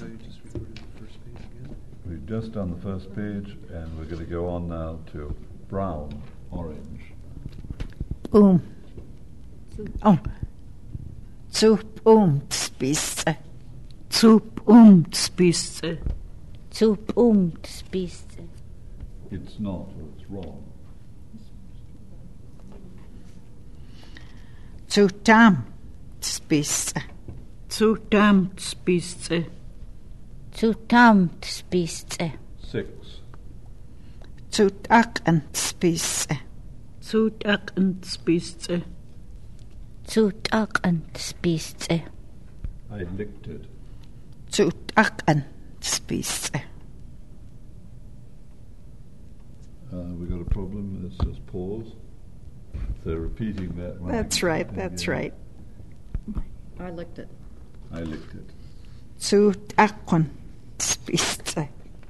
We've just done the first page, and we're going to go on now to brown, orange. Spitze. It's not, or it's wrong. Spitze. Six. Spitze. I licked it. Spitze. We got a problem. It says pause. They're repeating that one. That's right. I licked it. I licked it. Spitze.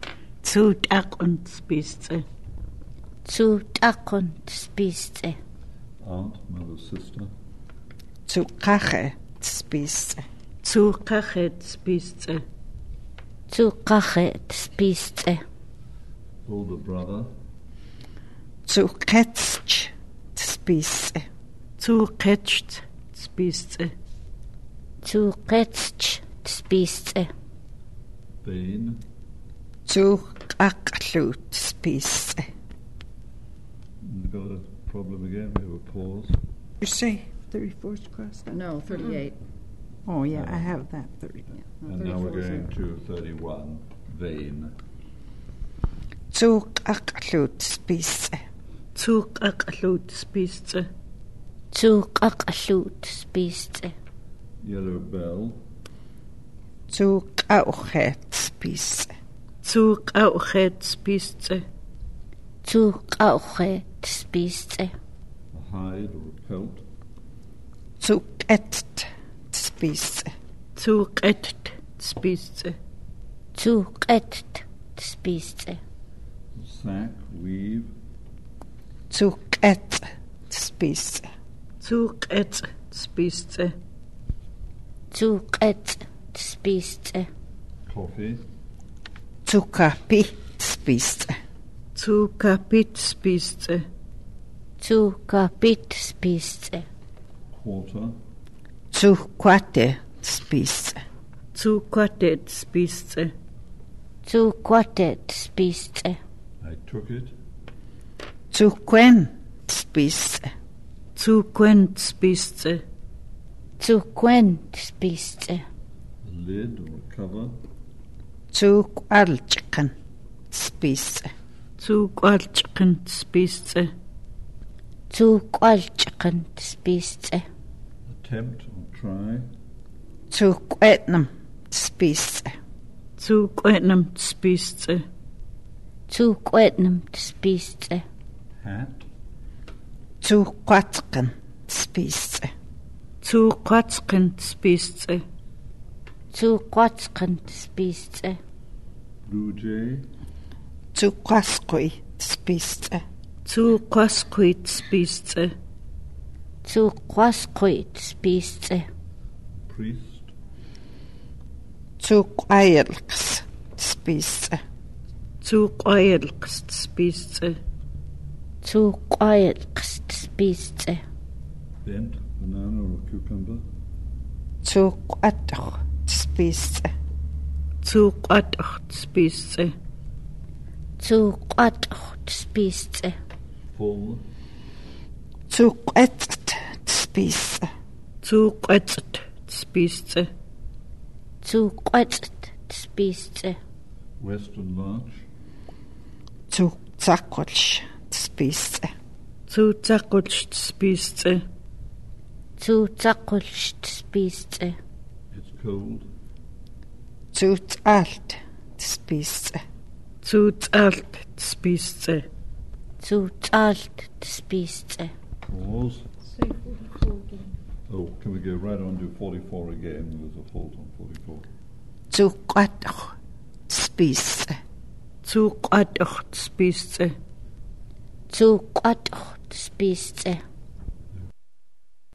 Aunt, mother, sister. Spitze. Older brother. Spitze. Bane. Spitze. We've got a problem again. We have a pause. You say 34's crossed out? No, 38. Oh, yeah, I have that 30. And now we're going to 31. Vein. Spitze. Yellow bell. Spitze. A hide or a pelt. Spitze. Sack, weave. Spitze. Coffee. Spitze. Quarter. Spitze. I took it. Spitze. Lid or cover. Spitze. Attempt or try. Spitze. Hat. Spitze. Blue jay. Spitze. Priest. Spitze. Bent banana or cucumber. Spitze. Full. Spitze. Western larch. Spitze. It's cold. Spitze. Pause. Oh, can we go right on to 44 again? There's a fault on 44. Spitze. Spitze.